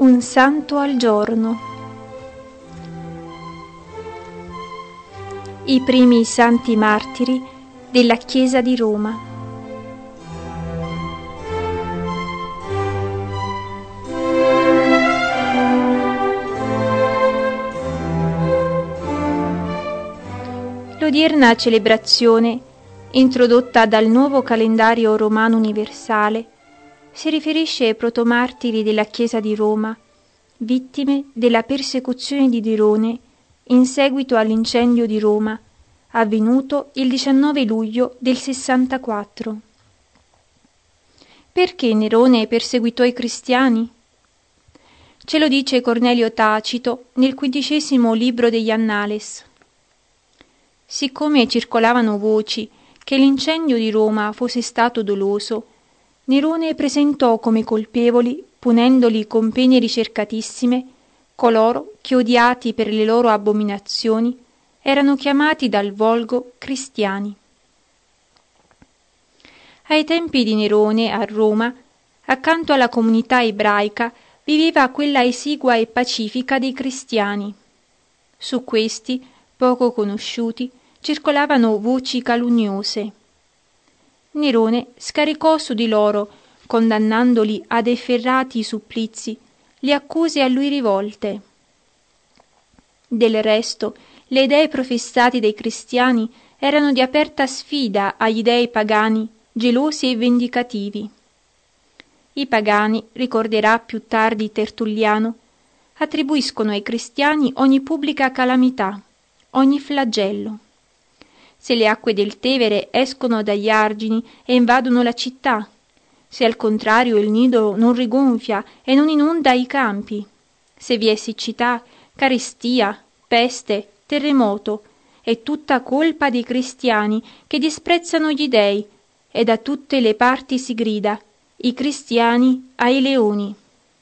Un santo al giorno. I primi santi martiri della Chiesa di Roma. L'odierna celebrazione, introdotta dal nuovo calendario romano universale, si riferisce ai protomartiri della Chiesa di Roma, vittime della persecuzione di Nerone in seguito all'incendio di Roma, avvenuto il 19 luglio del 64. Perché Nerone perseguitò i cristiani? Ce lo dice Cornelio Tacito nel 15° libro degli Annales. Siccome circolavano voci che l'incendio di Roma fosse stato doloso, Nerone presentò come colpevoli, punendoli con pene ricercatissime, coloro che, odiati per le loro abominazioni, erano chiamati dal volgo cristiani. Ai tempi di Nerone a Roma, accanto alla comunità ebraica, viveva quella esigua e pacifica dei cristiani. Su questi, poco conosciuti, circolavano voci calunniose. Nerone scaricò su di loro, condannandoli ad efferati supplizi, le accuse a lui rivolte. Del resto, le idee professate dai cristiani erano di aperta sfida agli dei pagani, gelosi e vendicativi. I pagani, ricorderà più tardi Tertulliano, attribuiscono ai cristiani ogni pubblica calamità, ogni flagello. Se le acque del Tevere escono dagli argini e invadono la città, se al contrario il Nilo non rigonfia e non inonda i campi, se vi è siccità, carestia, peste, terremoto, è tutta colpa dei cristiani che disprezzano gli dei, e da tutte le parti si grida: i cristiani ai leoni.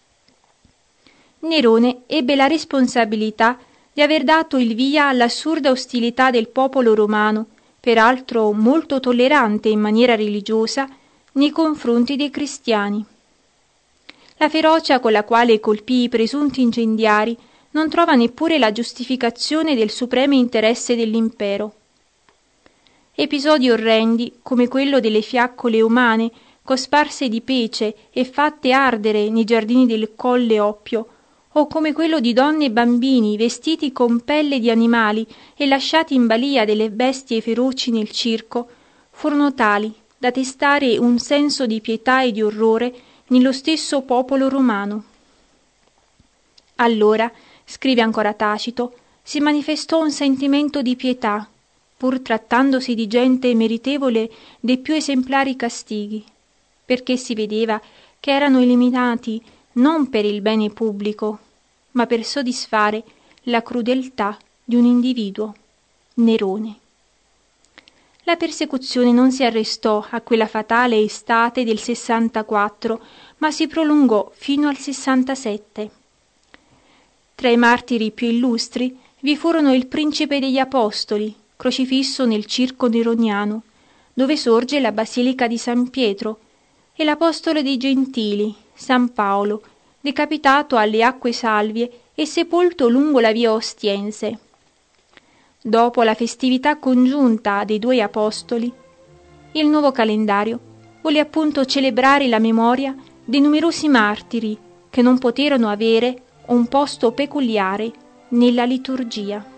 Nerone ebbe la responsabilità di aver dato il via all'assurda ostilità del popolo romano, peraltro molto tollerante in maniera religiosa, nei confronti dei cristiani. La ferocia con la quale colpì i presunti incendiari non trova neppure la giustificazione del supremo interesse dell'impero. Episodi orrendi, come quello delle fiaccole umane cosparse di pece e fatte ardere nei giardini del Colle Oppio, o come quello di donne e bambini vestiti con pelle di animali e lasciati in balia delle bestie feroci nel circo, furono tali da destare un senso di pietà e di orrore nello stesso popolo romano. Allora, scrive ancora Tacito, si manifestò un sentimento di pietà, pur trattandosi di gente meritevole dei più esemplari castighi, perché si vedeva che erano eliminati non per il bene pubblico, ma per soddisfare la crudeltà di un individuo, Nerone. La persecuzione non si arrestò a quella fatale estate del 64, ma si prolungò fino al 67. Tra i martiri più illustri vi furono il principe degli Apostoli, crocifisso nel circo neroniano, dove sorge la Basilica di San Pietro, e l'Apostolo dei Gentili, San Paolo, decapitato alle acque salvie e sepolto lungo la via Ostiense. Dopo la festività congiunta dei due apostoli, il nuovo calendario volle appunto celebrare la memoria dei numerosi martiri che non poterono avere un posto peculiare nella liturgia.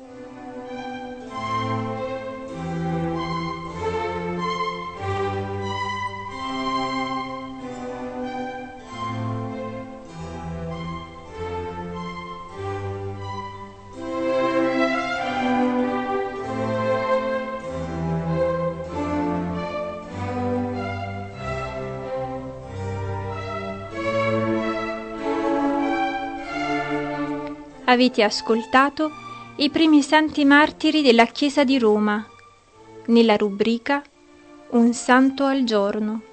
Avete ascoltato i primi santi martiri della Chiesa di Roma, nella rubrica Un santo al giorno.